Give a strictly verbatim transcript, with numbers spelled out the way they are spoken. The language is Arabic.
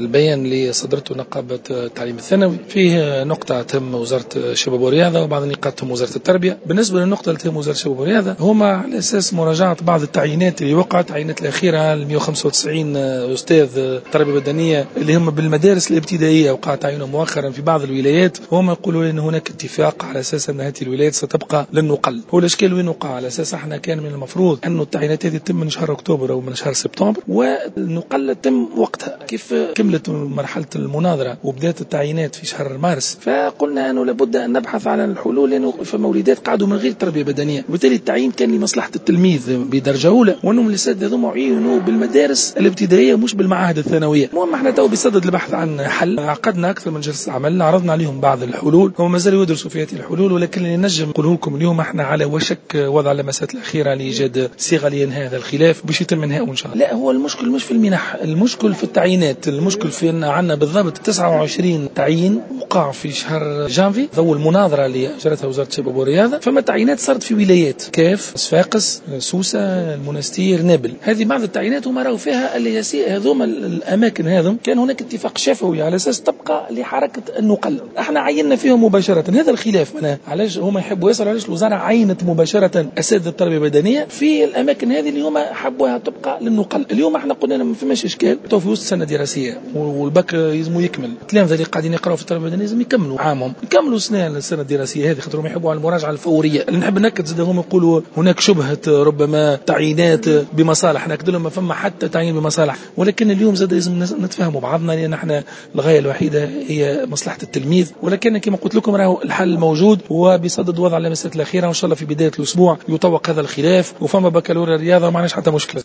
البيان اللي صدرته نقابة التعليم الثانوي فيه نقطة تهم وزارة الشباب والرياضة وبعض النقاط تهم وزارة التربية. بالنسبة للنقطة اللي تهم وزارة الشباب والرياضة هما على أساس مراجعة بعض التعيينات اللي وقعت، التعيينات الأخيرة ال مئة وخمسة وتسعين أستاذ تربية بدنية اللي هم بالمدارس الابتدائية وقع تعيينهم مؤخرا في بعض الولايات، وهم يقولوا أن هناك اتفاق على أساس أن هذه الولايات ستبقى للنقل. هو الإشكال وين وقع؟ على أساس احنا كان من المفروض أن التعيينات هذه تتم من شهر أكتوبر أو من شهر سبتمبر والنقل تم وقتها. كيف كملت مرحلة المناظرة وبدأت التعيينات في شهر مارس، فقلنا أنه لابد أن نبحث على الحلول لأنه فما وليدات قعدوا من غير تربية بدنية، وبالتالي التعيين كان لمصلحة التلميذ بدرجة أولى، وأنهم الأساتذة هذوما عينوا بالمدارس الابتدائية مش بالمعاهد الثانوية. المهم احنا تو بصدد البحث عن حل، عقدنا أكثر من جلسة عمل، عرضنا عليهم بعض الحلول، هم ما زالوا يدرسوا في هذه الحلول، ولكن اللي نجم نقوله لكم اليوم احنا على وشك وضع اللمسات الأخيرة لإيجاد صيغة لإنهاء هذا الخلاف باش يتم إنهاءه إن شاء الله. لا، هو المشكل مش في المنح، المشكل في التعيينات، المشكل في أن عندنا بالضبط تسعة وعشرين تعيين وقع في شهر جانفي ضوء المناظرة اللي أجرتها وزارة الشباب والرياضة. فما تعيينات صارت في ولايات كاف، صفاقس، سوسة، المنستير، نابل. هذه بعض التعيينات وما راوا فيها اللي هذوما الأماكن هذم كان هناك اتفاق شفوي على أساس تبقى لحركة النقل. احنا عيننا فيهم مباشرة. هذا الخلاف معناه علاش هما يحبوا يسألوا علاش الوزارة عينت مباشرة أساتذة التربية البدنية في الأماكن هذه اللي هما حبوها تبقى للنقل. اليوم احنا قلنا ما فيش إشكال، تو في وسط سنة دراسية والبك يلزموا يكمل، التلامذة اللي قاعدين يقراوا في التربية البدنية لازم يكملوا عامهم، يكملوا سنة السنة الدراسية هذه، خاطرهم يحبوا على المراجعة الفورية. اللي نحب نكد زاد هم يقولوا هناك شبهة ربما تعيينات بمصالح، نكد لهم ما فما حتى تعيين بمصالح، ولكن اليوم زاد لازم نتفاهموا بعضنا لأن احنا الغاية الوحيدة هي مصلحة التلميذ. ولكن كما قلت لكم راهو الحل موجود وبصدد وضع اللمسات الأخيرة، وإن شاء الله في بداية الأسبوع يطوق هذا الخلاف وفما بكالوريا الرياضة وما عندناش حتى مشكلة.